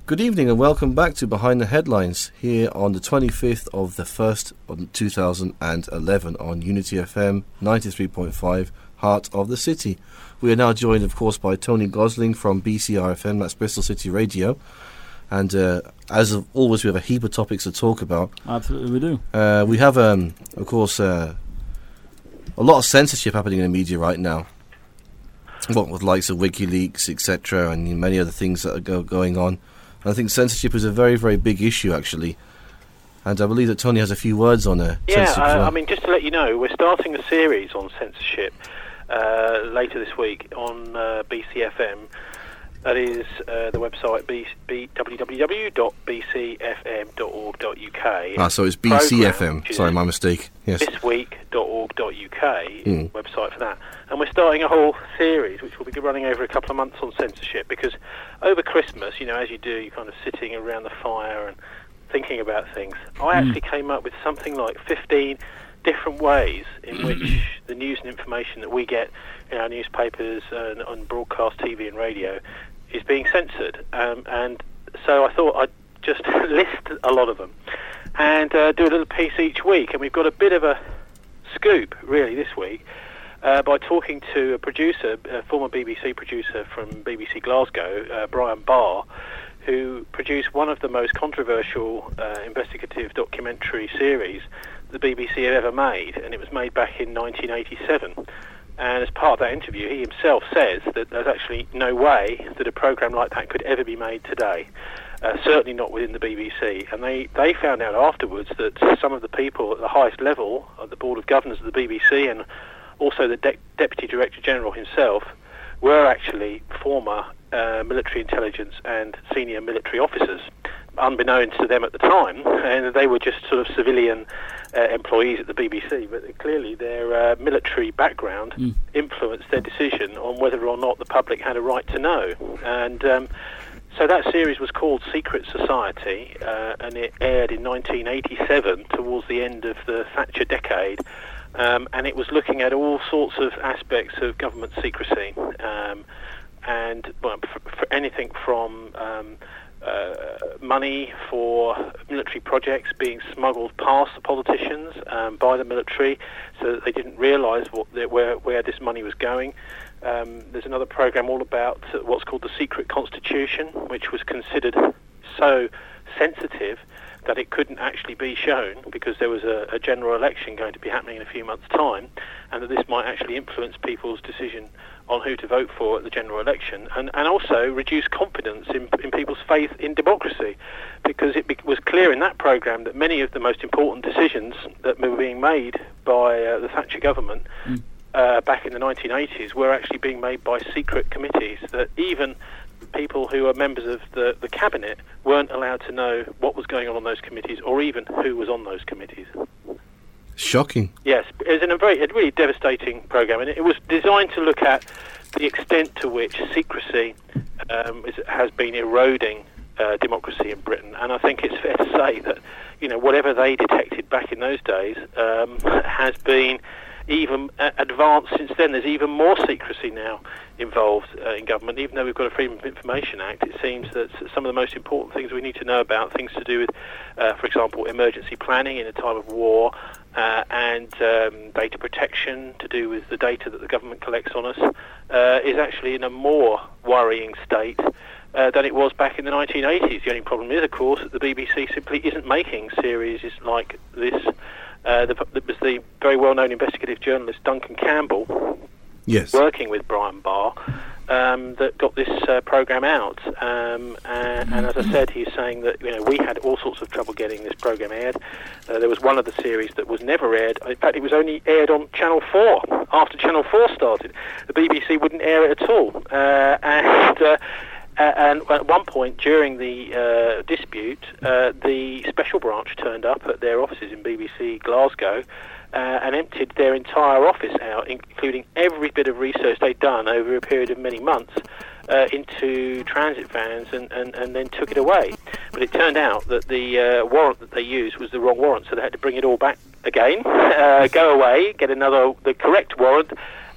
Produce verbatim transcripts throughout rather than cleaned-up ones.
Good evening and welcome back to Behind the Headlines here on the twenty-fifth of the first of two thousand eleven on Unity F M ninety-three point five, Heart of the City. We are now joined, of course, by Tony Gosling from B C R F M, that's Bristol City Radio. And uh, as of always, we have a heap of topics to talk about. Absolutely, we do. Uh, we have, um, of course, uh, a lot of censorship happening in the media right now. What with likes of WikiLeaks, et cetera, and many other things that are go- going on. And I think censorship is a very, very big issue, actually. And I believe that Tony has a few words on uh, yeah, censorship. Yeah, uh, well. I mean, just to let you know, we're starting a series on censorship uh, later this week on uh, B C F M. That is uh, the website b- b- w w w dot b c f m dot org dot u k. Ah, so it's B C F M. Sorry, my mistake. Yes. this week dot org dot u k mm. website for that. And we're starting a whole series which will be running over a couple of months on censorship, because over Christmas, you know, as you do, you're kind of sitting around the fire and thinking about things. I actually mm. came up with something like fifteen different ways in which the news and information that we get in our newspapers and on broadcast T V and radio is being censored. Um, and so I thought I'd just list a lot of them and uh, do a little piece each week. And we've got a bit of a scoop, really, this week, uh, by talking to a producer, a former B B C producer from B B C Glasgow, uh, Brian Barr, who produced one of the most controversial uh, investigative documentary series the B B C had ever made, and it was made back in nineteen eighty-seven. And as part of that interview, he himself says that there's actually no way that a programme like that could ever be made today, uh, certainly not within the B B C. And they, they found out afterwards that some of the people at the highest level, at the Board of Governors of the B B C, and also the De- Deputy Director General himself, were actually former uh, military intelligence and senior military officers, unbeknownst to them at the time, and they were just sort of civilian uh, employees at the B B C, but clearly their uh, military background mm. influenced their decision on whether or not the public had a right to know. And um, so that series was called Secret Society, uh, and it aired in nineteen eighty-seven, towards the end of the Thatcher decade, um, and it was looking at all sorts of aspects of government secrecy, um, and well, for, for anything from um, Uh, money for military projects being smuggled past the politicians um, by the military, so that they didn't realise what where where this money was going. Um, there's another programme all about what's called the Secret Constitution, which was considered so sensitive that it couldn't actually be shown because there was a, a general election going to be happening in a few months' time, and that this might actually influence people's decision on who to vote for at the general election, and, and also reduce confidence in, in people's faith in democracy, because it be, was clear in that programme that many of the most important decisions that were being made by uh, the Thatcher government mm. uh, back in the nineteen eighties were actually being made by secret committees, that even people who are members of the, the cabinet weren't allowed to know what was going on on those committees, or even who was on those committees. Shocking. Yes, it was in a very, a really devastating programme, and it was designed to look at the extent to which secrecy um, is, has been eroding uh, democracy in Britain. And I think it's fair to say that, you know, whatever they detected back in those days um, has been even uh, advanced since then. There's even more secrecy now involved uh, in government. Even though we've got a Freedom of Information Act, it seems that some of the most important things we need to know about, things to do with, uh, for example, emergency planning in a time of war, uh, and um, data protection to do with the data that the government collects on us, uh, is actually in a more worrying state uh, than it was back in the nineteen eighties. The only problem is, of course, that the B B C simply isn't making series like this. Uh, the, it was the very well-known investigative journalist Duncan Campbell, yes, working with Brian Barr, um, that got this uh, programme out. Um, and, and as I said, he's saying that, you know, we had all sorts of trouble getting this programme aired. Uh, there was one of the series that was never aired. In fact, it was only aired on Channel four. After Channel four started, the B B C wouldn't air it at all. Uh, and... Uh, Uh, and at one point during the uh, dispute, uh, the special branch turned up at their offices in B B C Glasgow uh, and emptied their entire office out, including every bit of research they'd done over a period of many months, uh, into transit vans and, and, and then took it away. But it turned out that the uh, warrant that they used was the wrong warrant, so they had to bring it all back again, uh, go away, get another, the correct warrant,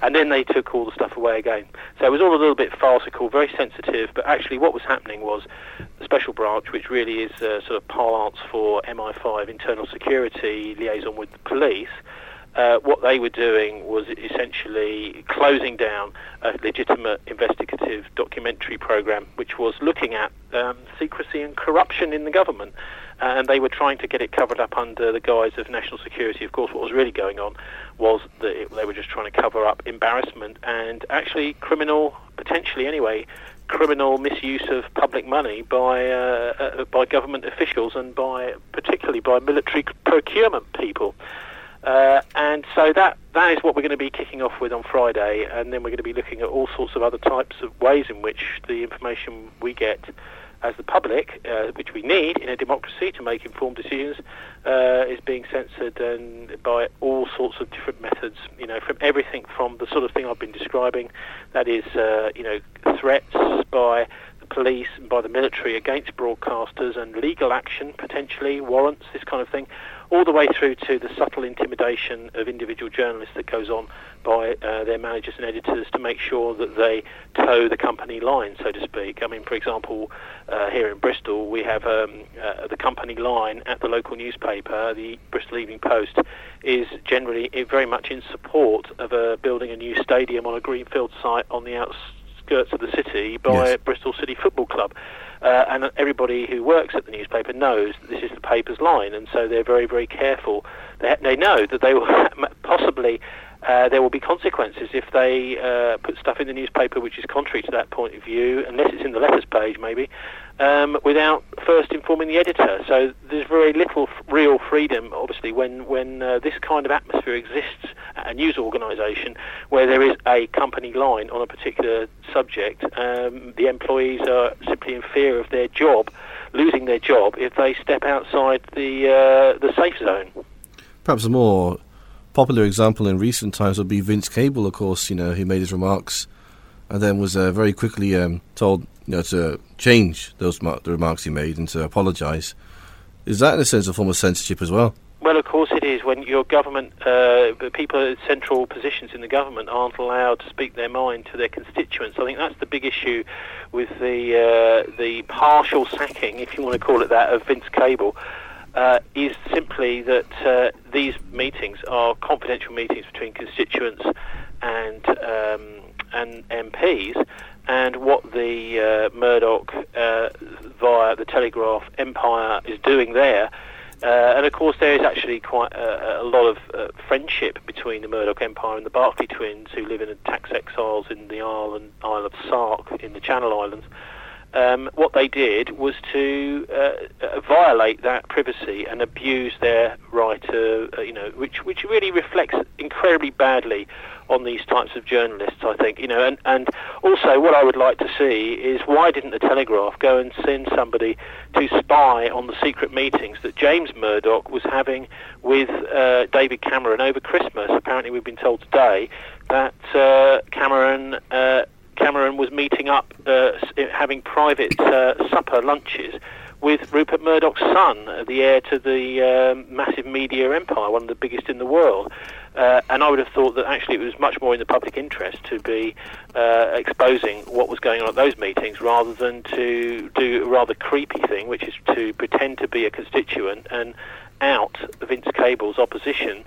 and then they took all the stuff away again. So it was all a little bit farcical, very sensitive, but actually what was happening was the Special Branch, which really is uh, sort of parlance for M I five, internal security liaison with the police, Uh, what they were doing was essentially closing down a legitimate investigative documentary program which was looking at um, secrecy and corruption in the government, uh, and they were trying to get it covered up under the guise of national security. Of course, what was really going on was that it, they were just trying to cover up embarrassment and actually criminal, potentially anyway, criminal misuse of public money by uh, uh, by government officials and by particularly by military procurement people. Uh, and so that that is what we're going to be kicking off with on Friday, and then we're going to be looking at all sorts of other types of ways in which the information we get as the public, uh, which we need in a democracy to make informed decisions, uh, is being censored and by all sorts of different methods, you know, from everything from the sort of thing I've been describing, that is, uh, you know, threats by the police and by the military against broadcasters and legal action, potentially, warrants, this kind of thing, all the way through to the subtle intimidation of individual journalists that goes on by uh, their managers and editors to make sure that they toe the company line, so to speak. I mean, for example, uh, here in Bristol, we have um, uh, the company line at the local newspaper, the Bristol Evening Post, is generally very much in support of uh, building a new stadium on a greenfield site on the outskirts of the city by Yes. Bristol City Football Club. Uh, and everybody who works at the newspaper knows that this is the paper's line, and so they're very, very careful. They, they know that they will possibly uh, there will be consequences if they uh, put stuff in the newspaper which is contrary to that point of view, unless it's in the letters page maybe, um, without first informing the editor. So there's very little f- real freedom, obviously, when when uh, this kind of atmosphere exists at a news organisation where there is a company line on a particular subject. Um, the employees are simply in fear of their job, losing their job, if they step outside the uh, the safe zone. Perhaps a more popular example in recent times would be Vince Cable, of course, you know, he made his remarks and then was uh, very quickly um, told, you know, to change those mar- the remarks he made and to apologise. Is that, in a sense, a form of censorship as well? Well, of course it is. When your government, uh, people at central positions in the government aren't allowed to speak their mind to their constituents. I think that's the big issue with the uh, the partial sacking, if you want to call it that, of Vince Cable. Uh, is simply that uh, these meetings are confidential meetings between constituents and um, and M Ps, and what the uh, Murdoch uh, via the Telegraph empire is doing there. Uh, and of course there is actually quite a, a lot of uh, friendship between the Murdoch empire and the Barclay twins, who live in tax exiles in the Isle, and Isle of Sark in the Channel Islands. Um, what they did was to uh, uh, violate that privacy and abuse their right to, uh, you know, which which really reflects incredibly badly on these types of journalists, I think, you know, and, and also what I would like to see is why didn't the Telegraph go and send somebody to spy on the secret meetings that James Murdoch was having with uh, David Cameron over Christmas? Apparently we've been told today that uh, Cameron... Uh, Cameron was meeting up, uh, having private uh, supper lunches with Rupert Murdoch's son, the heir to the um, massive media empire, one of the biggest in the world. Uh, and I would have thought that actually it was much more in the public interest to be uh, exposing what was going on at those meetings rather than to do a rather creepy thing, which is to pretend to be a constituent and out Vince Cable's opposition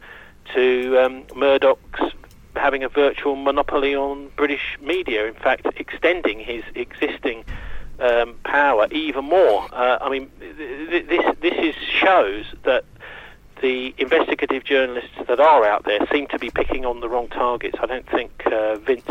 to um, Murdoch's having a virtual monopoly on British media, in fact extending his existing um, power even more. Uh, I mean, th- this this is shows that the investigative journalists that are out there seem to be picking on the wrong targets. I don't think uh, Vince,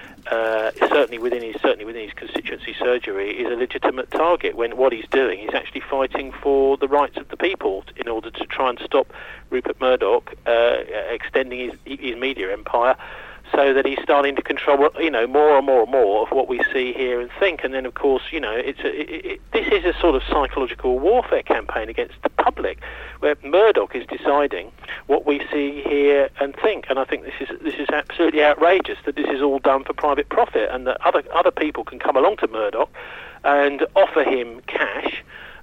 uh, certainly within his certainly within his constituency surgery, is a legitimate target. When what he's doing, he's actually fighting for the rights of the people in order to try and stop Rupert Murdoch uh, extending his his media empire, so that he's starting to control, you know, more and more and more of what we see, hear, and think. And then, of course, you know, it's a, it, it, this is a sort of psychological warfare campaign against the public, where Murdoch is deciding what we see, hear, and think. And I think this is this is absolutely outrageous that this is all done for private profit, and that other other people can come along to Murdoch and offer him cash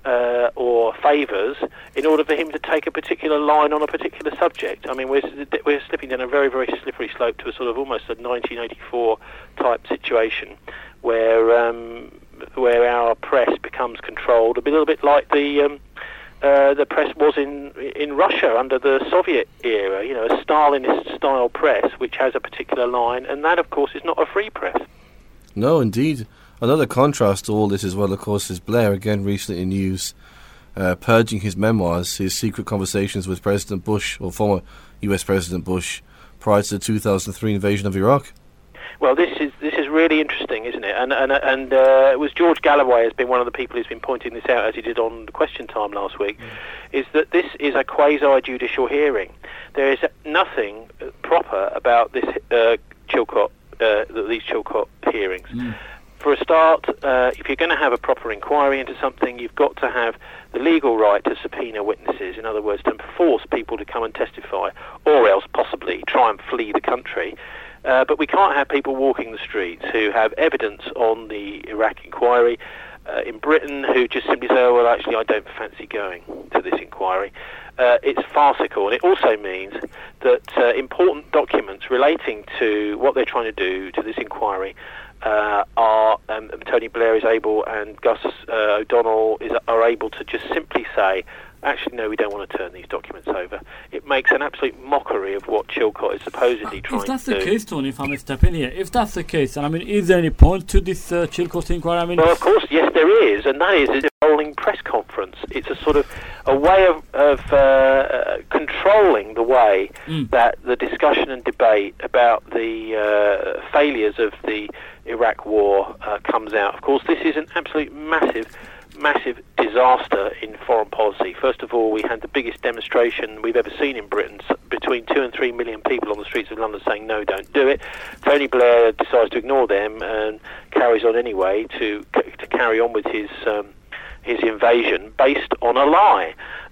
uh, or favours in order for him to take a particular line on a particular subject. I mean, we're we're slipping down a very, very slippery slope to a sort of almost a nineteen eighty-four type situation where um, where our press becomes controlled a little bit like the um, uh, the press was in in Russia under the Soviet era. You know, a Stalinist style press which has a particular line, and that, of course, is not a free press. No, indeed. Another contrast to all this as well, of course, is Blair, again recently in news, uh, purging his memoirs, his secret conversations with President Bush, or former U S President Bush, prior to the two thousand three invasion of Iraq. Well, this is this is really interesting, isn't it? And and and uh, it was George Galloway has been one of the people who's been pointing this out, as he did on Question Time last week, mm. is that this is a quasi-judicial hearing. There is nothing proper about this uh, Chilcot, uh, these Chilcot hearings. Mm. For a start, uh, if you're going to have a proper inquiry into something, you've got to have the legal right to subpoena witnesses, in other words, to force people to come and testify, or else possibly try and flee the country. Uh, but we can't have people walking the streets who have evidence on the Iraq inquiry uh, in Britain who just simply say, oh, well, actually, I don't fancy going to this inquiry. Uh, it's farcical, and it also means that uh, important documents relating to what they're trying to do to this inquiry Uh, are um, Tony Blair is able and Gus uh, O'Donnell is, are able to just simply say, actually, no, we don't want to turn these documents over. It makes an absolute mockery of what Chilcot is supposedly uh, trying to do. If that's the case, Tony, if I may step in here, if that's the case, and I mean, is there any point to this uh, Chilcot inquiry? I mean, well, of course, yes, there is, and that is a rolling press conference. It's a sort of a way of, of uh, controlling the way mm. that the discussion and debate about the uh, failures of the Iraq war uh, comes out. Of course, this is an absolute massive, massive disaster in foreign policy. First of all, we had the biggest demonstration we've ever seen in Britain, between two and three million people on the streets of London saying, no, don't do it. Tony Blair decides to ignore them and carries on anyway to to carry on with his um, his invasion based on a lie.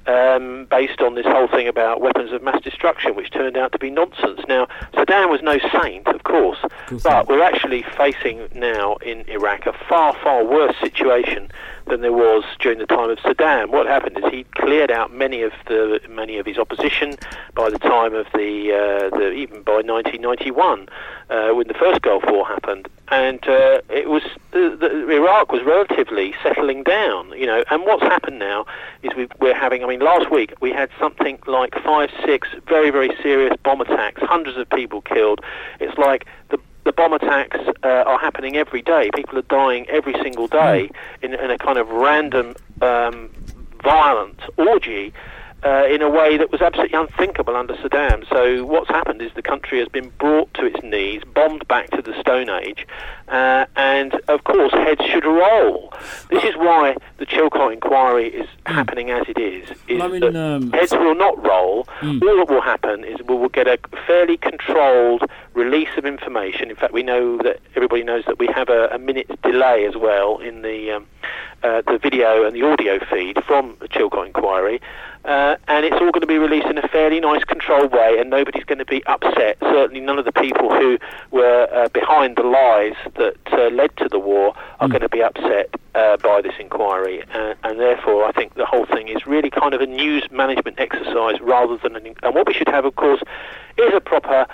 Um, based on this whole thing about weapons of mass destruction, which turned out to be nonsense. Now, Saddam was no saint, of course, but we're actually facing now in Iraq a far, far worse situation than there was during the time of Saddam. What happened is he cleared out many of the many of his opposition by the time of the, uh, the even by nineteen ninety-one, uh, when the first Gulf War happened, and uh, it was the, the, Iraq was relatively settling down, you know. And what's happened now is we, we're having. I mean, last week we had something like five, six very, very serious bomb attacks, hundreds of people killed. It's like the the bomb attacks uh, are happening every day. People are dying every single day in, in a kind of random, um, violent orgy. Uh, in a way that was absolutely unthinkable under Saddam. So what's happened is the country has been brought to its knees, bombed back to the Stone Age, uh, and of course heads should roll. This is why the Chilcot inquiry is happening as it is. is I mean, that um, heads will not roll. Mm. All that will happen is we will get a fairly controlled release of information. In fact, we know that everybody knows that we have a, a minute's delay as well in the um, uh, the video and the audio feed from the Chilcot inquiry. Uh, and it's all going to be released in a fairly nice, controlled way, and nobody's going to be upset. Certainly none of the people who were uh, behind the lies that uh, led to the war are mm. going to be upset uh, by this inquiry. Uh, and therefore, I think the whole thing is really kind of a news management exercise rather than an... And what we should have, of course, is a proper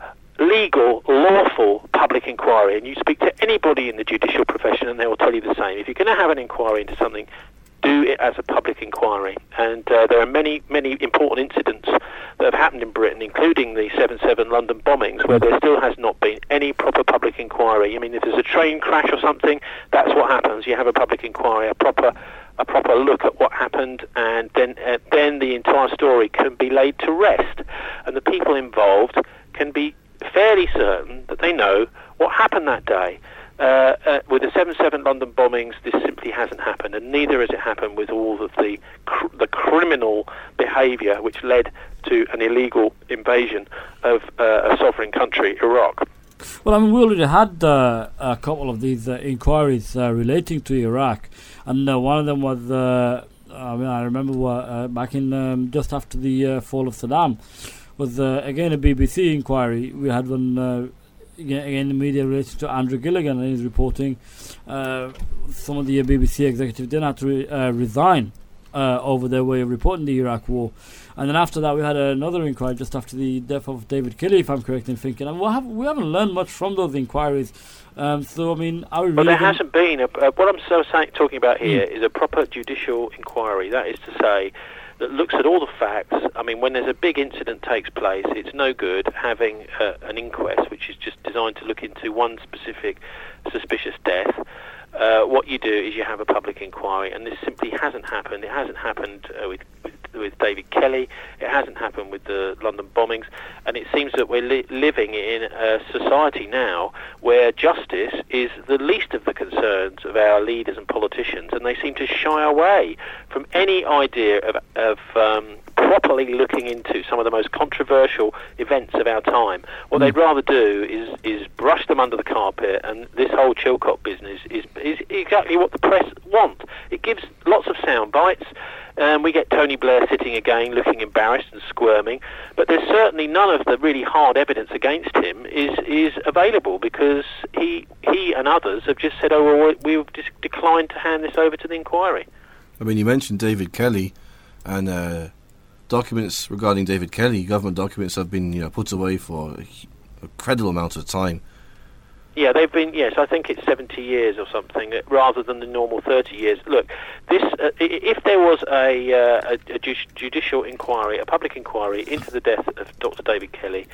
legal, lawful public inquiry. And you speak to anybody in the judicial profession and they will tell you the same. If you're going to have an inquiry into something, do it as a public inquiry. And uh, there are many, many important incidents that have happened in Britain, including the seven seven London bombings, where there still has not been any proper public inquiry. I mean, if there's a train crash or something, that's what happens. You have a public inquiry, a proper a proper look at what happened, and then uh, then the entire story can be laid to rest. And the people involved can be fairly certain that they know what happened that day. Uh, uh, with the seven seven London bombings, this simply hasn't happened, and neither has it happened with all of the cr- the criminal behaviour which led to an illegal invasion of uh, a sovereign country, Iraq. Well, I mean, we already had uh, a couple of these uh, inquiries uh, relating to Iraq, and uh, one of them was, uh, I mean, I remember uh, back in um, just after the uh, fall of Saddam, was uh, again a B B C inquiry. We had one. Uh, again, in the media related to Andrew Gilligan and his reporting. Uh, some of the B B C executives didn't have to re- uh, resign uh, over their way of reporting the Iraq war. And then after that, we had another inquiry just after the death of David Kelly, if I'm correct in thinking. And we, have, we haven't learned much from those inquiries. Um, so, I mean, are we really... Well, there hasn't been... A, uh, what I'm so saying, talking about here mm. is a proper judicial inquiry. That is to say, that looks at all the facts. I mean, when there's a big incident takes place, it's no good having uh, an inquest, which is just designed to look into one specific suspicious death. Uh, what you do is you have a public inquiry, and this simply hasn't happened. It hasn't happened uh, with, with with David Kelly. It hasn't happened with the London bombings, and it seems that we're li- living in a society now where justice is the least of the concerns of our leaders and politicians, and they seem to shy away from any idea of, of um, properly looking into some of the most controversial events of our time. What mm. they'd rather do is is brush them under the carpet, and this whole Chilcot business is is exactly what the press want. It gives lots of sound bites. Um, we get Tony Blair sitting again, looking embarrassed and squirming, but there's certainly none of the really hard evidence against him is is available, because he he and others have just said, oh, well, we've just declined to hand this over to the inquiry. I mean, you mentioned David Kelly, and uh, documents regarding David Kelly, government documents, have been you know put away for a incredible amount of time. Yeah, they've been, yes, I think it's seventy years or something, rather than the normal thirty years. Look, this, uh, if there was a, uh, a, a judicial inquiry, a public inquiry into the death of Doctor David Kelly,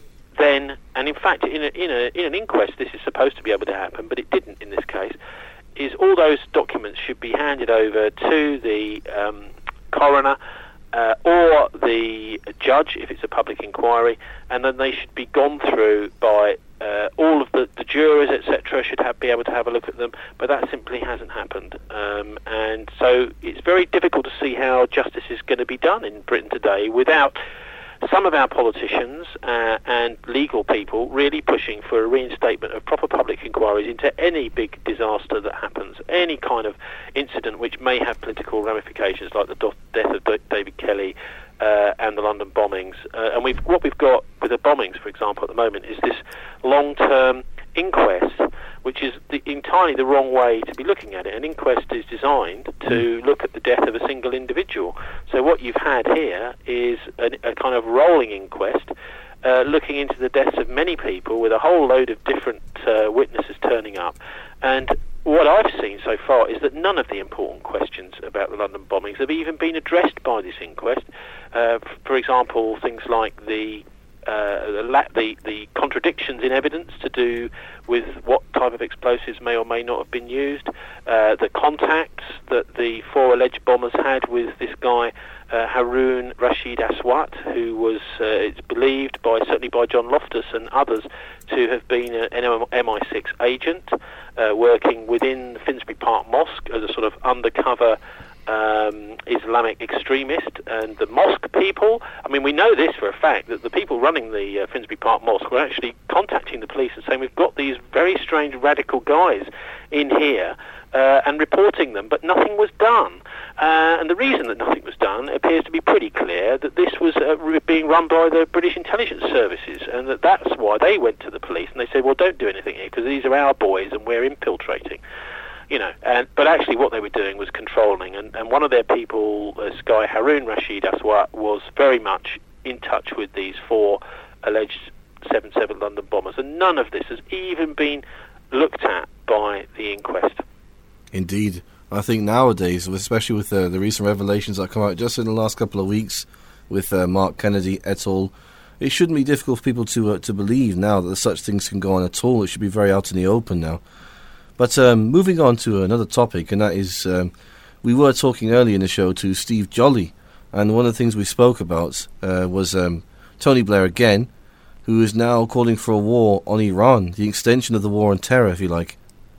then, and in fact, in, a, in, a, in an inquest this is supposed to be able to happen, but it didn't in this case, is all those documents should be handed over to the um, coroner, Uh, or the judge, if it's a public inquiry, and then they should be gone through by uh, all of the, the jurors, et cetera, should have, be able to have a look at them, but that simply hasn't happened. Um, and so it's very difficult to see how justice is going to be done in Britain today without some of our politicians uh, and legal people really pushing for a reinstatement of proper public inquiries into any big disaster that happens, any kind of incident which may have political ramifications, like the do- death of D- David Kelly uh, and the London bombings. Uh, and we've, what we've got with the bombings, for example, at the moment, is this long-term inquest, which is the, entirely the wrong way to be looking at it. An inquest is designed to look at the death of a single individual. So what you've had here is a, a kind of rolling inquest uh, looking into the deaths of many people with a whole load of different uh, witnesses turning up. And what I've seen so far is that none of the important questions about the London bombings have even been addressed by this inquest. Uh, f- for example, things like the Uh, the, la- the the contradictions in evidence to do with what type of explosives may or may not have been used, uh, the contacts that the four alleged bombers had with this guy uh, Haroon Rashid Aswat, who was uh, it's believed by certainly by John Loftus and others to have been an M I six agent uh, working within Finsbury Park Mosque as a sort of undercover Um, Islamic extremist. And the mosque people, I mean, we know this for a fact, that the people running the uh, Finsbury Park Mosque were actually contacting the police and saying, we've got these very strange radical guys in here, uh, and reporting them, but nothing was done. Uh, and the reason that nothing was done appears to be pretty clear, that this was uh, re- being run by the British intelligence services, and that that's why they went to the police and they said, well, don't do anything here, because these are our boys and we're infiltrating. You know, and but actually what they were doing was controlling, and, and one of their people, this guy Haroon Rashid Aswat, was very much in touch with these four alleged seven seven London bombers, and none of this has even been looked at by the inquest. Indeed. I think nowadays, especially with the, the recent revelations that come out just in the last couple of weeks with uh, Mark Kennedy et al., it shouldn't be difficult for people to uh, to believe now that such things can go on at all. It should be very out in the open now. But um, moving on to another topic, and that is, um, we were talking earlier in the show to Steve Jolly, and one of the things we spoke about uh, was um, Tony Blair again, who is now calling for a war on Iran, the extension of the war on terror, if you like.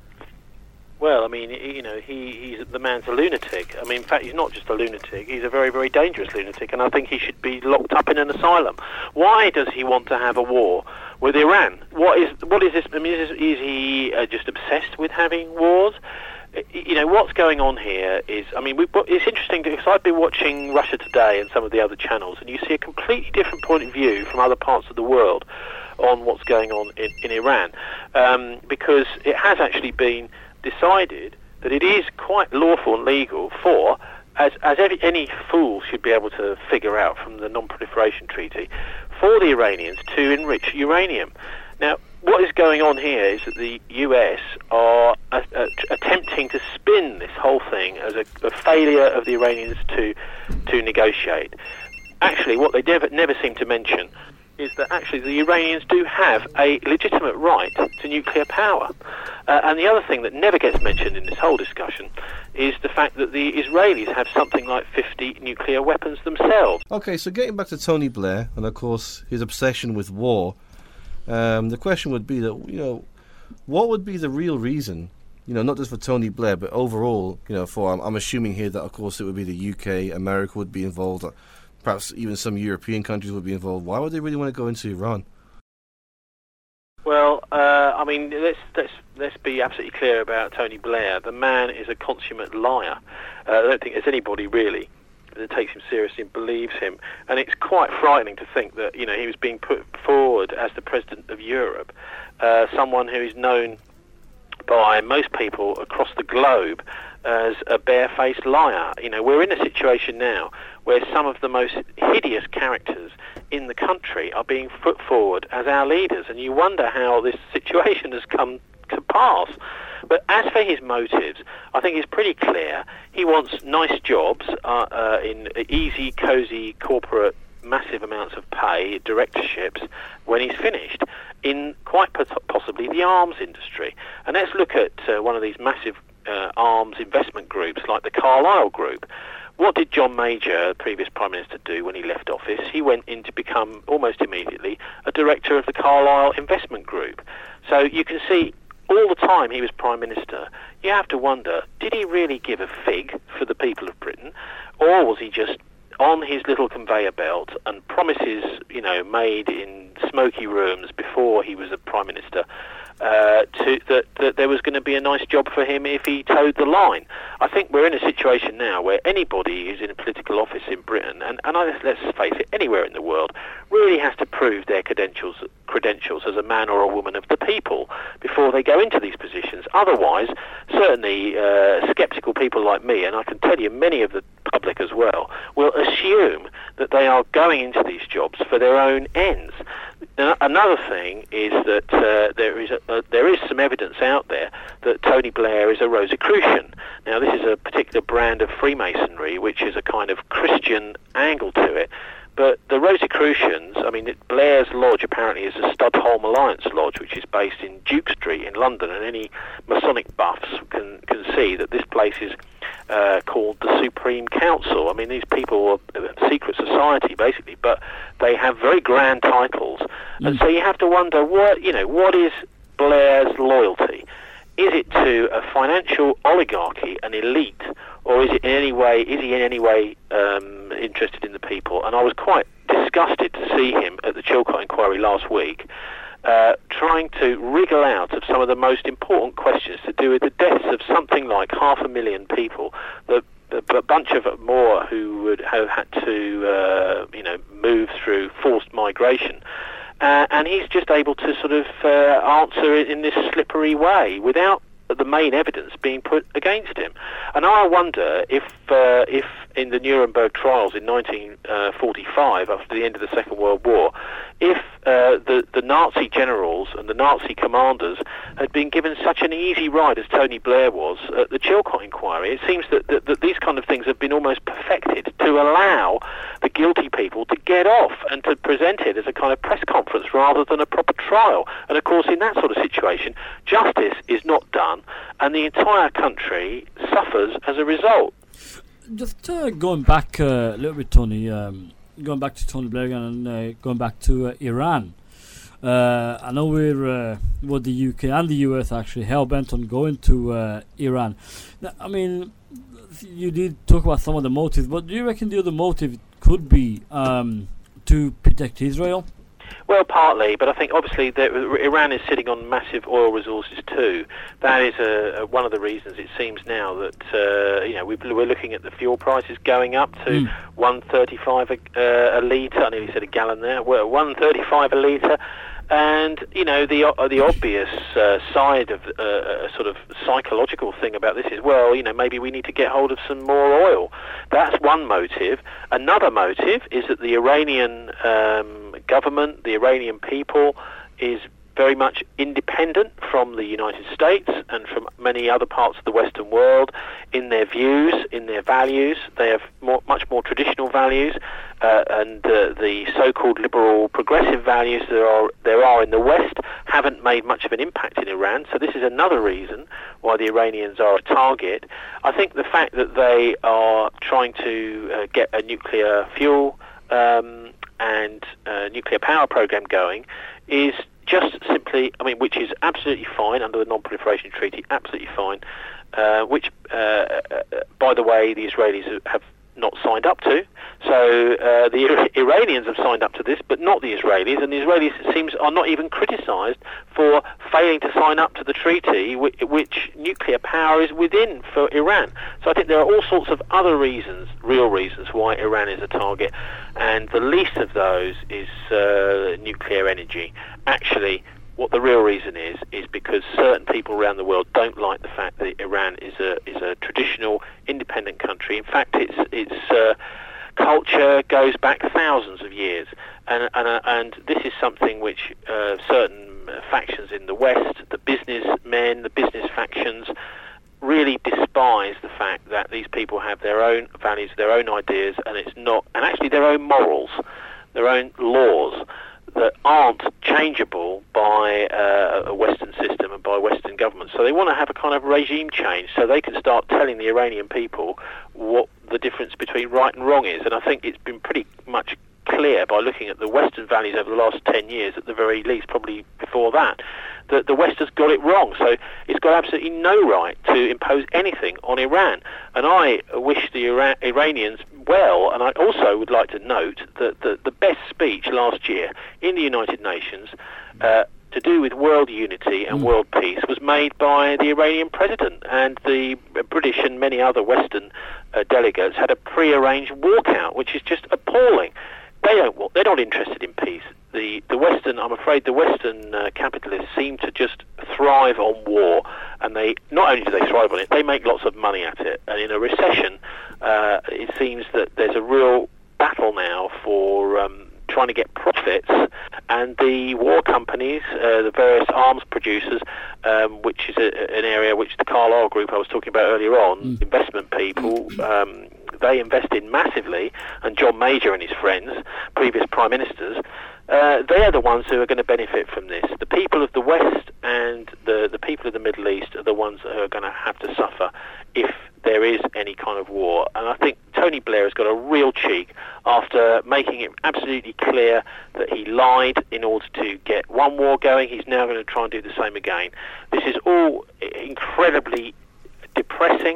Well, I mean, you know, he, he's the man's a lunatic. I mean, in fact, he's not just a lunatic. He's a very, very dangerous lunatic, and I think he should be locked up in an asylum. Why does he want to have a war with Iran? What is what is this? I mean, is, is he uh, just obsessed with having wars? You know, what's going on here is, I mean, we, it's interesting because I've been watching Russia Today and some of the other channels, and you see a completely different point of view from other parts of the world on what's going on in, in Iran, um, because it has actually been decided that it is quite lawful and legal for, as, as every, any fool should be able to figure out from the Non-Proliferation Treaty, for the Iranians to enrich uranium. Now, what is going on here is that the U S are uh, uh, attempting to spin this whole thing as a, a failure of the Iranians to to negotiate. Actually, what they never, never seem to mention is that actually the Iranians do have a legitimate right to nuclear power. Uh, and the other thing that never gets mentioned in this whole discussion is the fact that the Israelis have something like fifty nuclear weapons themselves. Okay, so getting back to Tony Blair, and of course his obsession with war, um, the question would be that, you know, what would be the real reason, you know, not just for Tony Blair, but overall, you know, for, I'm, I'm assuming here that, of course, it would be the U K, America would be involved, perhaps even some European countries would be involved. Why would they really want to go into Iran? Well, uh, I mean, let's, let's let's be absolutely clear about Tony Blair. The man is a consummate liar. Uh, I don't think there's anybody really that takes him seriously and believes him. And it's quite frightening to think that, you know, he was being put forward as the president of Europe, uh, someone who is known by most people across the globe as a barefaced liar. You know, we're in a situation now where some of the most hideous characters in the country are being put forward as our leaders, and you wonder how this situation has come to pass. But as for his motives, I think it's pretty clear. He wants nice jobs uh, uh, in easy, cosy, corporate, massive amounts of pay, directorships, when he's finished, in quite possibly the arms industry. And let's look at uh, one of these massive uh, arms investment groups like the Carlyle Group. What did John Major, the previous Prime Minister, do when he left office? He went in to become, almost immediately, a director of the Carlyle Investment Group. So you can see, all the time he was Prime Minister, you have to wonder, did he really give a fig for the people of Britain, or was he just on his little conveyor belt and promises, you know, made in smoky rooms before he was a Prime Minister, uh, to, that, that there was going to be a nice job for him if he towed the line? I think we're in a situation now where anybody who's in a political office in Britain, and, and I, let's face it, anywhere in the world, really has to prove their credentials credentials as a man or a woman of the people before they go into these positions. Otherwise, certainly uh, sceptical people like me, and I can tell you many of the public as well, will assume that they are going into these jobs for their own ends. Now, another thing is that uh, there is a, uh, there is some evidence out there that Tony Blair is a Rosicrucian. Now, this is a particular brand of Freemasonry, which is a kind of Christian angle to it. But the Rosicrucians, I mean, Blair's lodge apparently is a Studholme Alliance lodge, which is based in Duke Street in London, and any Masonic buffs can can see that this place is uh, called the Supreme Council. I mean, these people are a secret society, basically, but they have very grand titles. Mm. And so you have to wonder, what you know, what is Blair's loyalty? Is it to a financial oligarchy, an elite, or is it in any way? Is he in any way um, interested in the people? And I was quite disgusted to see him at the Chilcot inquiry last week, uh, trying to wriggle out of some of the most important questions to do with the deaths of something like half a million people, the, the, a bunch of more who would have had to, uh, you know, move through forced migration. Uh, and he's just able to sort of uh, answer it in this slippery way without the main evidence being put against him. And I wonder if, uh, if in the Nuremberg trials in nineteen forty-five, after the end of the Second World War, if uh, the, the Nazi generals and the Nazi commanders had been given such an easy ride as Tony Blair was at the Chilcot inquiry, it seems that, that, that these kind of things have been almost perfected to allow the guilty people to get off and to present it as a kind of press conference rather than a proper trial. And of course, in that sort of situation, justice is not done, and the entire country suffers as a result. Just uh, going back uh, a little bit, Tony, um, going back to Tony Blair and uh, going back to uh, Iran. Uh, I know we're, uh, well, the U K and the U S actually hell-bent on going to uh, Iran. Now, I mean, you did talk about some of the motives, but do you reckon the other motive could be um, to protect Israel? Well, partly, but I think obviously that Iran is sitting on massive oil resources too. That is a, a, one of the reasons it seems now that uh, you know we've, we're looking at the fuel prices going up to mm. one thirty-five a, uh, a litre. I nearly said a gallon there. Well, one thirty-five a litre, And, you know, the uh, the obvious uh, side of uh, a sort of psychological thing about this is, well, you know, maybe we need to get hold of some more oil. That's one motive. Another motive is that the Iranian um, government, the Iranian people, is very much independent from the United States and from many other parts of the Western world in their views, in their values. They have more, much more traditional values, uh, and uh, the so-called liberal progressive values there are there are in the West haven't made much of an impact in Iran. So this is another reason why the Iranians are a target. I think the fact that they are trying to uh, get a nuclear fuel um, and uh, nuclear power program going is just simply, I mean, which is absolutely fine under the Non-Proliferation Treaty, absolutely fine, uh, which, uh, uh, by the way, the Israelis have not signed up to. So uh, the Iranians have signed up to this, but not the Israelis, and the Israelis, it seems, are not even criticised for failing to sign up to the treaty which, which nuclear power is within for Iran. So I think there are all sorts of other reasons, real reasons, why Iran is a target, and the least of those is uh, nuclear energy. Actually, what the real reason is, is because certain people around the world don't like the fact that Iran is a is a traditional, independent country. In fact, its its uh, culture goes back thousands of years, and and uh, and this is something which uh, certain factions in the West, the businessmen, the business factions, really despise the fact that these people have their own values, their own ideas, and it's not, and actually their own morals, their own laws, that aren't changeable by uh, a Western system and by Western governments. So they want to have a kind of regime change so they can start telling the Iranian people what the difference between right and wrong is. And I think it's been pretty much clear by looking at the Western values over the last ten years, at the very least, probably before that, that the West has got it wrong. So it's got absolutely no right to impose anything on Iran. And I wish the Iran- Iranians well, and I also would like to note that the, the best speech last year in the United Nations uh, to do with world unity and world peace was made by the Iranian president, and the British and many other Western uh, delegates had a pre-arranged walkout, which is just appalling. They don't. They're not interested in peace. The the Western, I'm afraid, the Western uh, capitalists seem to just thrive on war, and they not only do they thrive on it, they make lots of money at it. And in a recession, uh, it seems that there's a real battle now for um, trying to get profits, and the war companies, uh, the various arms producers, um, which is a, an area which the Carlyle Group I was talking about earlier on, mm. investment people. Um, They invested massively, and John Major and his friends, previous prime ministers, uh, they're the ones who are going to benefit from this. The people of the West and the, the people of the Middle East are the ones who are going to have to suffer if there is any kind of war. And I think Tony Blair has got a real cheek after making it absolutely clear that he lied in order to get one war going. He's now going to try and do the same again. This is all incredibly depressing.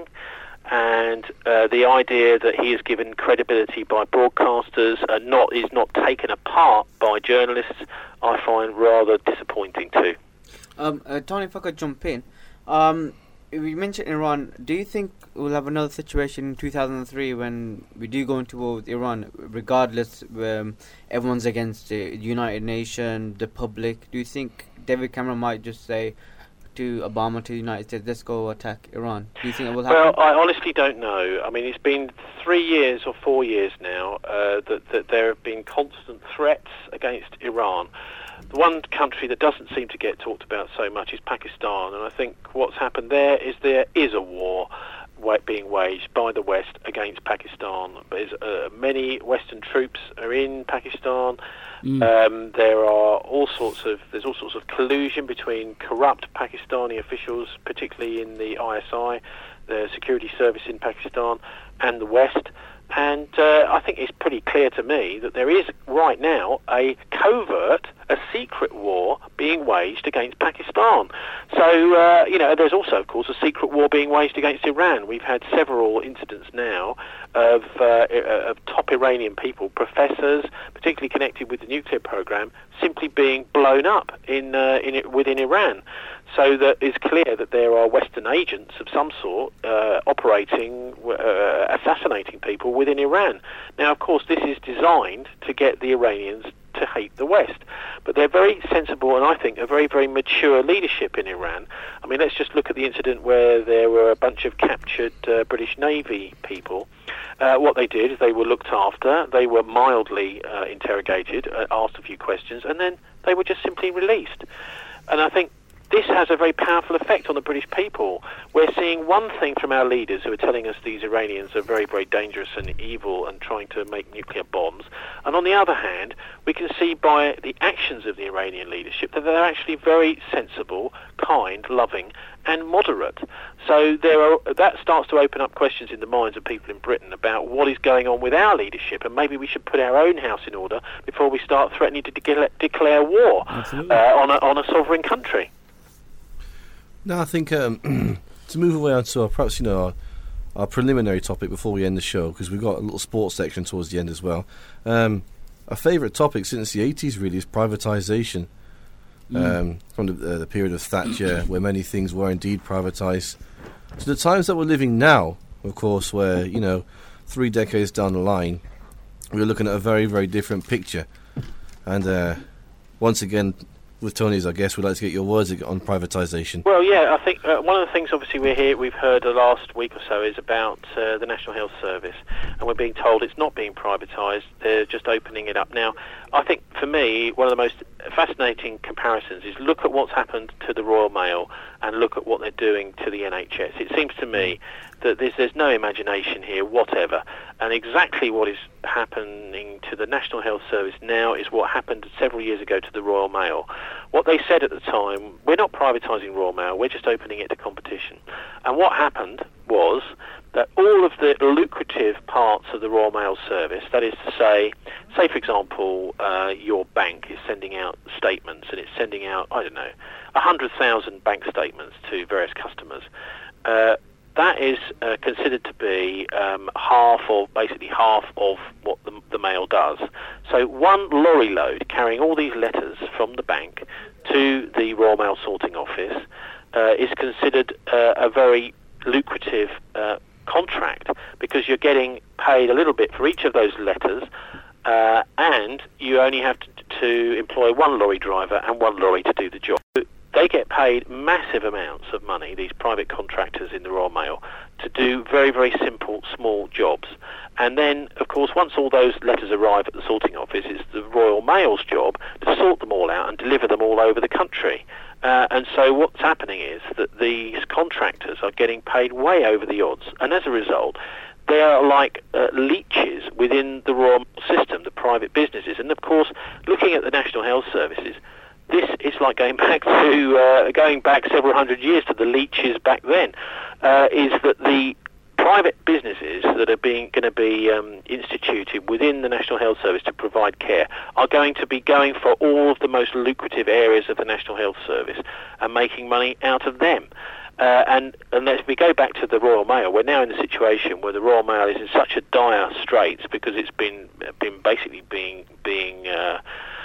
And uh, the idea that he is given credibility by broadcasters and not is not taken apart by journalists, I find rather disappointing too. Um, uh, Tony, if I could jump in, um, you mentioned Iran. Do you think we'll have another situation in two thousand three when we do go into war with Iran, regardless, um, everyone's against the United Nations, the public? Do you think David Cameron might just say to Obama, to the United States, let's go attack Iran? Do you think it will happen? Well, I honestly don't know. I mean, it's been three years or four years now uh, that, that there have been constant threats against Iran. The one country that doesn't seem to get talked about so much is Pakistan, and I think what's happened there is there is a war being waged by the West against Pakistan. There's, uh, many Western troops are in Pakistan. Mm. Um, there are all sorts of there's all sorts of collusion between corrupt Pakistani officials, particularly in the I S I, the security service in Pakistan, and the West. And uh, I think it's pretty clear to me that there is right now a covert, a secret war being waged against Pakistan. So, uh, you know, there's also, of course, a secret war being waged against Iran. We've had several incidents now of, uh, of top Iranian people, professors, particularly connected with the nuclear program, simply being blown up in, uh, in within Iran. So that it's clear that there are Western agents of some sort uh, operating, uh, assassinating people within Iran. Now, of course, this is designed to get the Iranians to hate the West. But they're very sensible and I think a very, very mature leadership in Iran. I mean, let's just look at the incident where there were a bunch of captured uh, British Navy people. Uh, what they did is they were looked after, they were mildly uh, interrogated, uh, asked a few questions, and then they were just simply released. And I think this has a very powerful effect on the British people. We're seeing one thing from our leaders who are telling us these Iranians are very, very dangerous and evil and trying to make nuclear bombs. And on the other hand, we can see by the actions of the Iranian leadership that they're actually very sensible, kind, loving, and moderate. So there are, that starts to open up questions in the minds of people in Britain about what is going on with our leadership, and maybe we should put our own house in order before we start threatening to de- declare war uh, on, a, on a sovereign country. No, I think um, to move away onto our, perhaps, you know, our, our preliminary topic before we end the show, because we've got a little sports section towards the end as well. Um, our favourite topic since the eighties really is privatisation. Mm. Um, from the, uh, the period of Thatcher, where many things were indeed privatised, to the times that we're living now, of course, where, you know, three decades down the line, we're looking at a very, very different picture. And uh, once again, with Tony's, I guess, we'd like to get your words on privatisation. Well, yeah, I think uh, one of the things, obviously, we're here, we've heard the last week or so is about uh, the National Health Service, and we're being told it's not being privatised, they're just opening it up. Now, I think, for me, one of the most fascinating comparisons is look at what's happened to the Royal Mail and look at what they're doing to the N H S. It seems to me that there's, there's no imagination here whatever, and exactly what is happening to the National Health Service now is what happened several years ago to the Royal Mail. What they said at the time, we're not privatising Royal Mail, we're just opening it to competition. And what happened was that all of the lucrative parts of the Royal Mail service, that is to say, say for example, uh, your bank is sending out statements and it's sending out, I don't know, one hundred thousand bank statements to various customers. Uh, that is uh, considered to be um, half or basically half of what the, the mail does. So one lorry load carrying all these letters from the bank to the Royal Mail sorting office uh, is considered uh, a very lucrative uh, contract, because you're getting paid a little bit for each of those letters, uh, and you only have to, to employ one lorry driver and one lorry to do the job. They get paid massive amounts of money, these private contractors in the Royal Mail, to do very, very simple, small jobs. And then, of course, once all those letters arrive at the sorting office, it's the Royal Mail's job to sort them all out and deliver them all over the country. Uh, and so what's happening is that these contractors are getting paid way over the odds. And as a result, they are like uh, leeches within the Royal Mail system, the private businesses. And, of course, looking at the National Health Services, this is like going back to uh, going back several hundred years to the leeches back then. Uh, is that the private businesses that are being going to be um, instituted within the National Health Service to provide care are going to be going for all of the most lucrative areas of the National Health Service and making money out of them. Uh, and unless we go back to the Royal Mail, we're now in the situation where the Royal Mail is in such a dire straits because it's been been basically being being uh,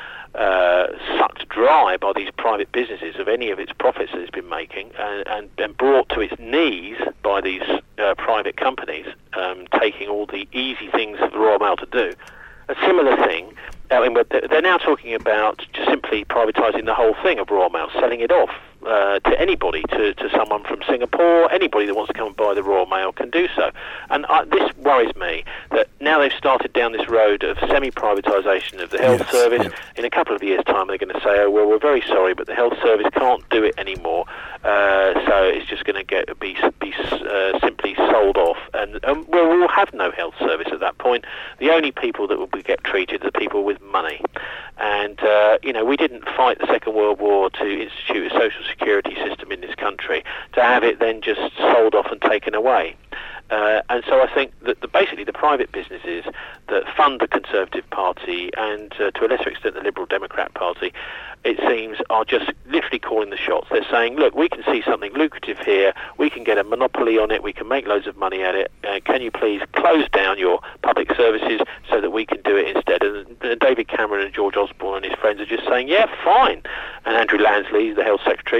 Uh, sucked dry by these private businesses of any of its profits that it's been making, and, and, and brought to its knees by these uh, private companies, um, taking all the easy things for the Royal Mail to do. A similar thing, I mean, they're now talking about just simply privatising the whole thing of Royal Mail, selling it off uh, to anybody, to, to someone from Singapore. Anybody that wants to come and buy the Royal Mail can do so. And I, this worries me, that now they've started down this road of semi-privatisation of the health yes, service. Yeah. In a couple of years' time, they're going to say, oh, well, we're very sorry, but the health service can't do it anymore, uh, so it's just going to get be, be uh, simply sold off. And um, well, we'll have no health service at that point. The only people that will be, get treated are the people with money. And, uh, you know, we didn't fight the Second World War to institute a social security system in this country, to have it then just sold off and taken away. Uh, and so I think that the, basically the private businesses that fund the Conservative Party and uh, to a lesser extent the Liberal Democrat Party, it seems, are just literally calling the shots. They're saying, look, we can see something lucrative here, we can get a monopoly on it, we can make loads of money at it, uh, can you please close down your public services so that we can do it instead? And uh, David Cameron and George Osborne and his friends are just saying, yeah, fine. And Andrew Lansley, the Health Secretary,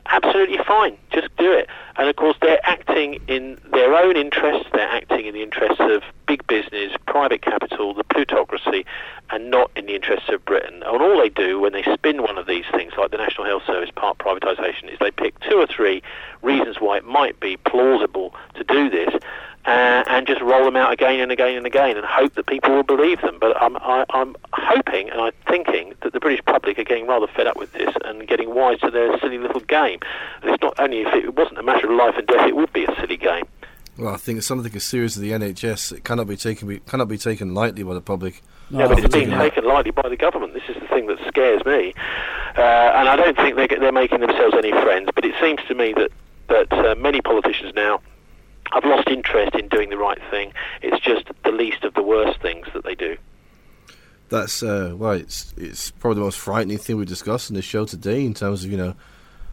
absolutely fine. Just do it. And of course, they're acting in their own interests. They're acting in the interests of big business, private capital, the plutocracy, and not in the interests of Britain. And all they do when they spin one of these things, like the National Health Service part privatisation, is they pick two or three reasons why it might be plausible to do this, Uh, and just roll them out again and again and again and hope that people will believe them. But I'm, I, I'm hoping and I'm thinking that the British public are getting rather fed up with this and getting wise to their silly little game. And it's not only if it wasn't a matter of life and death, it would be a silly game. Well, I think it's something as serious as the N H S. It cannot be taken be, cannot be taken lightly by the public. No, yeah, but it's being taken lightly by the government. This is the thing that scares me. Uh, and I don't think they're, they're making themselves any friends, but it seems to me that, that uh, many politicians now I've lost interest in doing the right thing. It's just the least of the worst things that they do. That's, uh, well, it's, it's probably the most frightening thing we discussed in the show today in terms of, you know,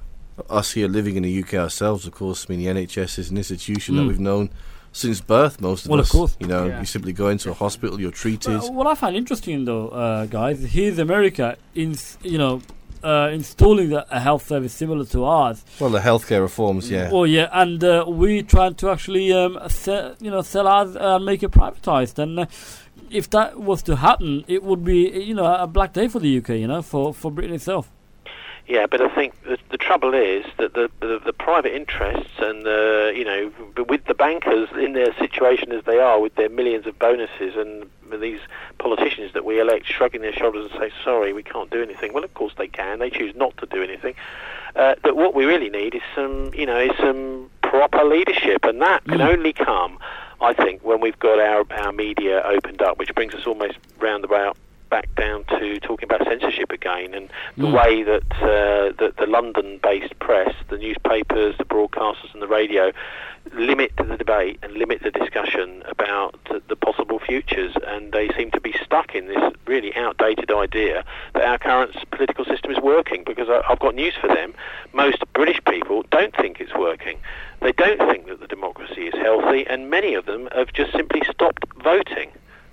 us here living in the U K ourselves, of course. I mean, the N H S is an institution mm. that we've known since birth, most of well, us. Of course. You know, yeah. you simply go into a hospital, you're treated. Well, what I find interesting, though, uh, guys, here's America, in, you know, Uh, installing a, a health service similar to ours. Well, the healthcare reforms, yeah. Oh, yeah, and uh, we trying to actually, um, sell, you know, sell ours and make it privatised. And uh, if that was to happen, it would be, you know, a black day for the U K, you know, for, for Britain itself. Yeah, but I think the, the trouble is that the, the the private interests and the, you know, with the bankers in their situation as they are, with their millions of bonuses, and these politicians that we elect shrugging their shoulders and say, sorry, we can't do anything. Well, of course they can. They choose not to do anything. Uh, that what we really need is some, you know, is some proper leadership, and that can mm. only come, I think, when we've got our, our media opened up, which brings us almost round about back down to talking about censorship again, and the mm. way that uh, that the London-based press, the newspapers, the broadcasters and the radio limit the debate and limit the discussion about uh, the possible futures, and they seem to be stuck in this really outdated idea that our current political system is working, because I, I've got news for them. Most British people don't think it's working. They don't think that the democracy is healthy, and many of them have just simply stopped voting.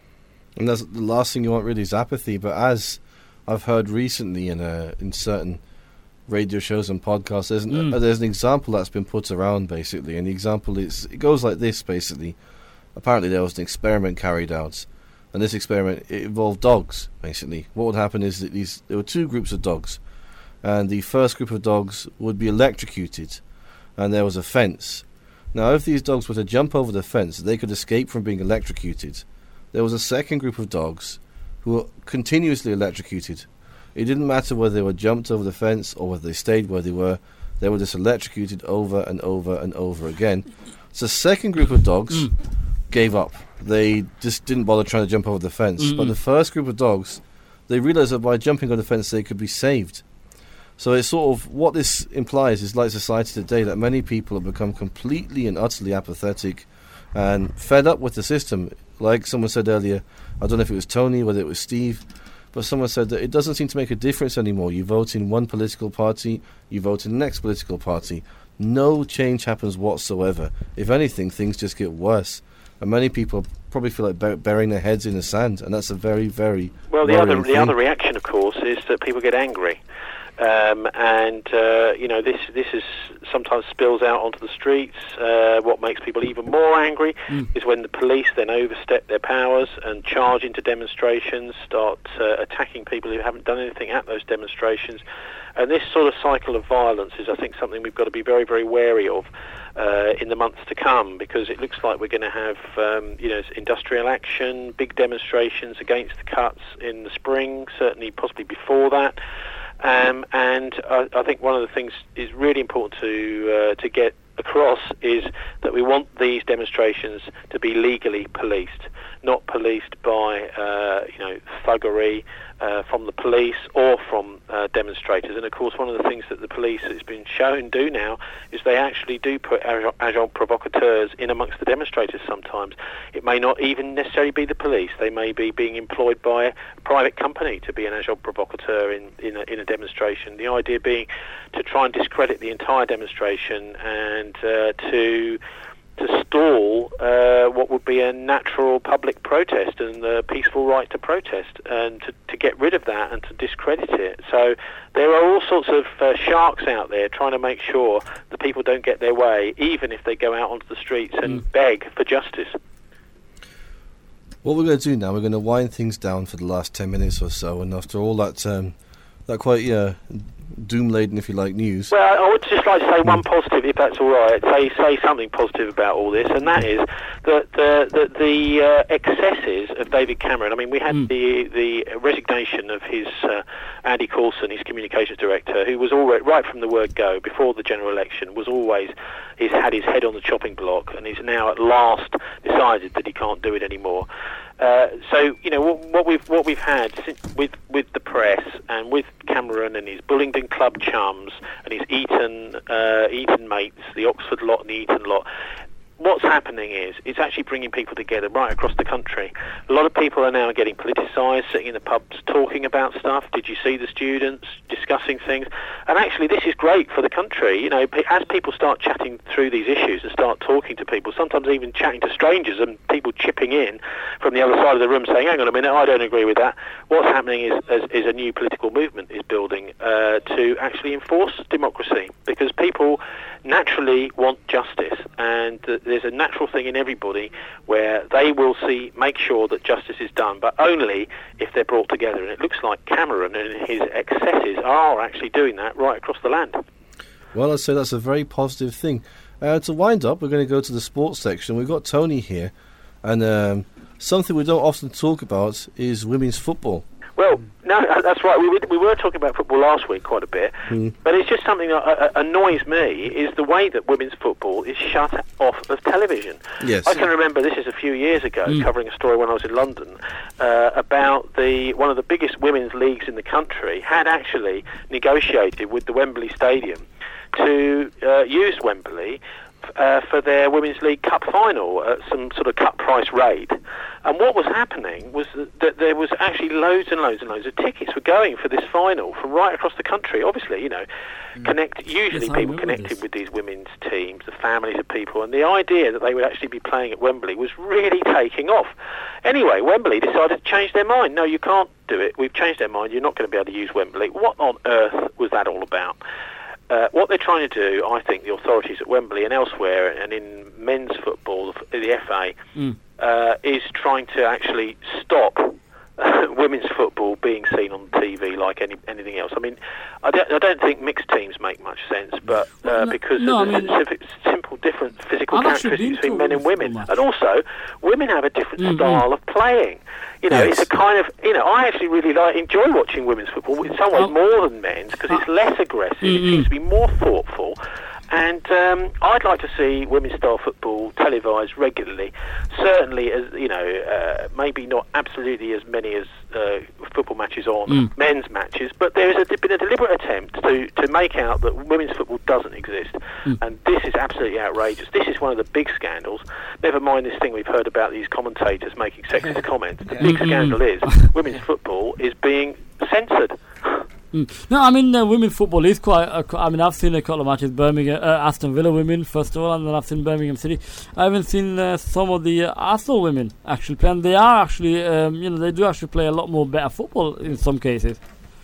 And that's the last thing you want really is apathy. But as I've heard recently in uh, in certain radio shows and podcasts, there's an, mm. uh, there's an example that's been put around basically, and the example is it goes like this basically. Apparently there was an experiment carried out, and this experiment it involved dogs basically. What would happen is that these there were two groups of dogs, and the first group of dogs would be electrocuted, and there was a fence. Now, if these dogs were to jump over the fence, they could escape from being electrocuted. There was a second group of dogs who were continuously electrocuted. It didn't matter whether they were jumped over the fence or whether they stayed where they were. They were just electrocuted over and over and over again. So the second group of dogs mm. gave up. They just didn't bother trying to jump over the fence. Mm-mm. But the first group of dogs, they realised that by jumping over the fence they could be saved. So it's sort of, what this implies is like society today, that many people have become completely and utterly apathetic and fed up with the system. Like someone said earlier, I don't know if it was Tony, whether it was Steve, but someone said that it doesn't seem to make a difference anymore. You vote in one political party, you vote in the next political party. No change happens whatsoever. If anything, things just get worse. And many people probably feel like bur- burying their heads in the sand, and that's a very, very well. The other, the thing. other reaction, of course, is that people get angry. Um, and, uh, you know, this this is sometimes spills out onto the streets. Uh, what makes people even more angry mm. is when the police then overstep their powers and charge into demonstrations, start uh, attacking people who haven't done anything at those demonstrations. And this sort of cycle of violence is, I think, something we've got to be very, very wary of uh, in the months to come, because it looks like we're going to have, um, you know, industrial action, big demonstrations against the cuts in the spring, certainly possibly before that. Um, and I, I think one of the things is really important to uh, to get across is that we want these demonstrations to be legally policed, not policed by uh, you know thuggery uh, from the police or from uh, demonstrators. And of course, one of the things that the police has been shown do now is they actually do put agents provocateurs in amongst the demonstrators sometimes. It may not even necessarily be the police. They may be being employed by a private company to be an agent provocateur in, in, a, in a demonstration. The idea being to try and discredit the entire demonstration and uh, to to stall uh, what would be a natural public protest and the peaceful right to protest, and to, to get rid of that and to discredit it. So there are all sorts of uh, sharks out there trying to make sure that people don't get their way, even if they go out onto the streets and mm. beg for justice. What we're going to do now, we're going to wind things down for the last ten minutes or so, and after all that, um, that quite uh, doom-laden, if you like, news. Well, I would just like to say mm. one positive, if that's all right. Say say something positive about all this, and that is that the the, the uh, excesses of David Cameron. I mean, we had mm. the the resignation of his uh, Andy Coulson, his communications director, who was already right from the word go before the general election was always he's had his head on the chopping block, and he's now at last decided that he can't do it anymore. Uh, so you know what, what we've what we've had with with the press and with Cameron and his Bullingdon Club chums and his Eton uh, Eton mates, the Oxford lot and the Eton lot. What's happening is it's actually bringing people together right across the country. A lot of people are now getting politicised, sitting in the pubs talking about stuff. Did you see the students discussing things? And actually this is great for the country. You know, as people start chatting through these issues and start talking to people, sometimes even chatting to strangers and people chipping in from the other side of the room saying, hang on a minute, I don't agree with that. What's happening is, is, is a new political movement is building uh, to actually enforce democracy, because people naturally want justice, and uh, there's a natural thing in everybody where they will see, make sure that justice is done, but only if they're brought together. And it looks like Cameron and his excesses are actually doing that right across the land. Well, I'd say that's a very positive thing. Uh, to wind up, we're going to go to the sports section. We've got Tony here, and um, something we don't often talk about is women's football. Well, no, that's right. We were, we were talking about football last week quite a bit, mm. but it's just something that uh, annoys me is the way that women's football is shut off of television. Yes. I can remember, this is a few years ago, mm. covering a story when I was in London uh, about the one of the biggest women's leagues in the country had actually negotiated with the Wembley Stadium to uh, use Wembley Uh, for their Women's League Cup final at some sort of cut price rate. And what was happening was that there was actually loads and loads and loads of tickets were going for this final from right across the country. Obviously, you know, mm. connect usually yes, people connected this. with these women's teams, the families of people, and the idea that they would actually be playing at Wembley was really taking off. Anyway, Wembley decided to change their mind. No, you can't do it. We've changed our mind. You're not going to be able to use Wembley. What on earth was that all about? Uh, what they're trying to do, I think, the authorities at Wembley and elsewhere, and in men's football, the F A, mm. uh, is trying to actually stop uh, women's football being seen on T V like any, anything else. I mean, I don't, I don't think mixed teams make much sense, but uh, well, no, because no, of the I mean, simple, simple different physical I've characteristics between men and women. And also, women have a different mm-hmm. style of playing. You know, yes. it's a kind of, you know, I actually really like, enjoy watching women's football in some ways oh. more than men's, because it's less aggressive, mm-hmm. it seems to be more thoughtful, and um, I'd like to see women's style football televised regularly, certainly as, you know, uh, maybe not absolutely as many as uh, football matches on mm. men's matches, but there has been a deliberate attempt to, to make out that women's football doesn't exist, mm. and this is absolutely outrageous. This is one of the big scandals. Never mind this thing we've heard about these commentators making sexist comments. The big Mm-hmm. scandal is women's football is being censored. Mm. No, I mean, uh, women's football is quite... Uh, I mean, I've seen a couple of matches, Birmingham, uh, Aston Villa women, first of all, and then I've seen Birmingham City. I haven't seen uh, some of the uh, Arsenal women actually play, and they are actually, um, you know, they do actually play a lot more better football in some cases.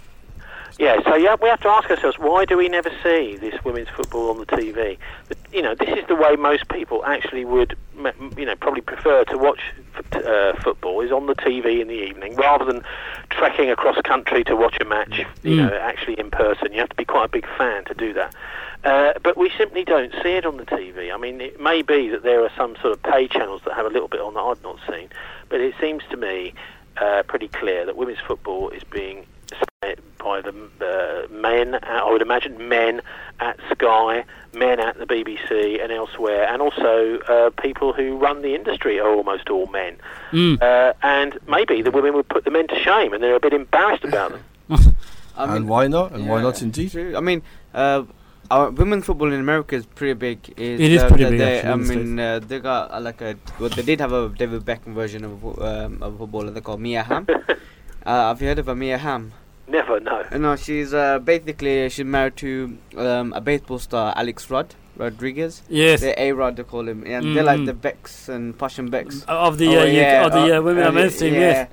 Yeah, so yeah, we have to ask ourselves, why do we never see this women's football on the T V? But, you know, this is the way most people actually would, you know, probably prefer to watch uh, football, is on the T V in the evening, rather than trekking across country to watch a match, you mm. know, actually in person. You have to be quite a big fan to do that. Uh, but we simply don't see it on the T V. I mean, it may be that there are some sort of pay channels that have a little bit on that I've not seen, but it seems to me uh, pretty clear that women's football is being by the uh, men, I would imagine men at Sky, men at the B B C and elsewhere, and also uh, people who run the industry are almost all men. Mm. Uh, and maybe the women would put the men to shame, and they're a bit embarrassed about them. I mean, and why not? And yeah, why not indeed? True. I mean, uh, our women's football in America is pretty big. Is, it is uh, pretty big. They, Actually, I mean, uh, they got uh, like a. Well, they did have a David Beckham version of um, of football. They call Mia Hamm. uh, have you heard of a Mia Hamm? Never, no. No, she's uh, basically she's married to um, a baseball star, Alex Rudd. Rodriguez. Yes. The A-Rod, they call him. Yeah, Mm, they're like mm. the Becks and Passion Becks. Of the Oh, uh, yeah, U- of the uh, uh, women uh, and men's team, yeah.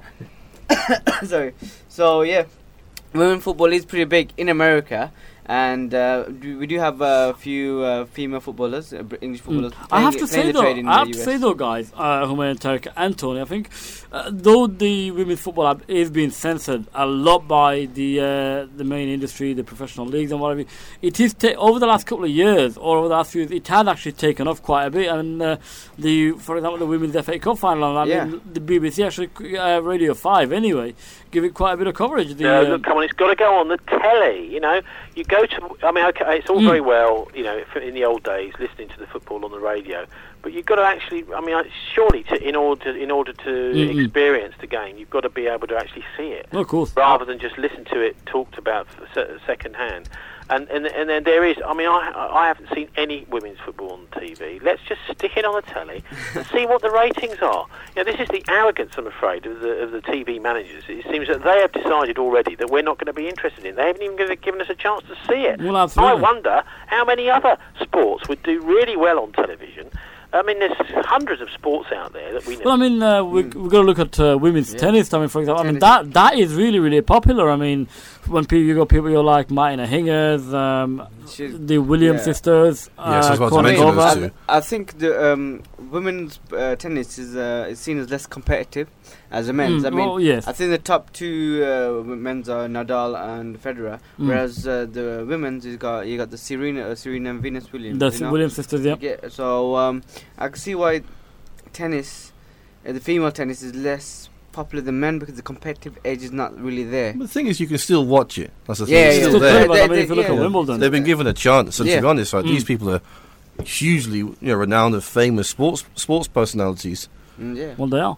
yes. Sorry. So yeah, women football is pretty big in America, and uh, do, we do have a few uh, female footballers, uh, Br- English footballers. Mm. I have to playing- say playing the though, trade in I have the to U S. say though, guys, uh, Humayun, Tariq and Tony, I think uh, though the women's football hab- is being censored a lot by the uh, the main industry, the professional leagues and whatever, it is ta- over the last couple of years or over the last few years, it has actually taken off quite a bit. And uh, the, for example, the women's F A Cup final, I Yeah. mean, the B B C actually, uh, Radio Five anyway, give it quite a bit of coverage. The, No, uh, look, come on, it's got to go on the telly. You know, you go to. I mean, okay, it's all Mm. very well, you know, if- in the old days, listening to the football on the radio, but you've got to actually. I mean, I- surely, to in order in order to Mm-mm. experience the game, you've got to be able to actually see it, of course. rather than just listen to it talked about f- se- second hand. And, and and then there is. I mean, I I haven't seen any women's football on T V. Let's just stick it on the telly and see what the ratings are. You know, this is the arrogance, I'm afraid, of the of the T V managers. It seems that they have decided already that we're not going to be interested in it. They haven't even given- given us a chance to see it. Well, I absolutely. wonder how many other sports would do really well on television. I mean, there's hundreds of sports out there that we know. Well, I mean, uh, we Mm. we've got to look at uh, women's Yeah. tennis. I mean, for example, Tennis. I mean that that is really really popular. I mean, when people you got people you like Martina Hingis, um, She's- the Williams yeah. sisters, Yes, I was uh, about to mention Konikova. those I, two. I think the um, women's uh, tennis is uh, is seen as less competitive as the men's. Mm, I mean, oh, yes. I think the top two uh, men's are Nadal and Federer, Mm. whereas uh, the women's you got you got the Serena, uh, Serena and Venus Williams. the you know? Williams sisters, yeah. Yeah, so um, I can see why tennis, uh, the female tennis, is less popular than men because the competitive edge is not really there. But the thing is, you can still watch it. That's the thing. Yeah, it's yeah. still Still there. play, but I They- mean, if you they- look at yeah. Wimbledon, They've been given a chance, and Yeah. to be honest, right, Mm. these people are hugely, you know, renowned and famous sports sports personalities. Mm, yeah. well, they are.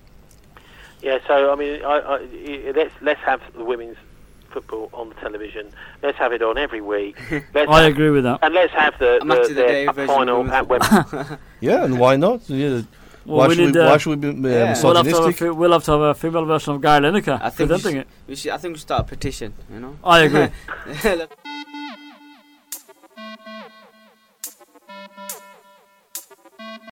Yeah, so I mean, I, I, I- let's let's have the women's football on the television. Let's have it on every week. Let's I have- agree with that. And let's have the, A match the, of the day the version of final women's at football. Wembley. Yeah, and why not? Yeah, Well, why, we should need, we, uh, why should we be uh, Yeah. We'll have, to have a, misogynistic? fe- we'll have to have a female version of Gary Lineker I think we presenting should, it. we should, I think we should start a petition. You know. I agree. Yeah.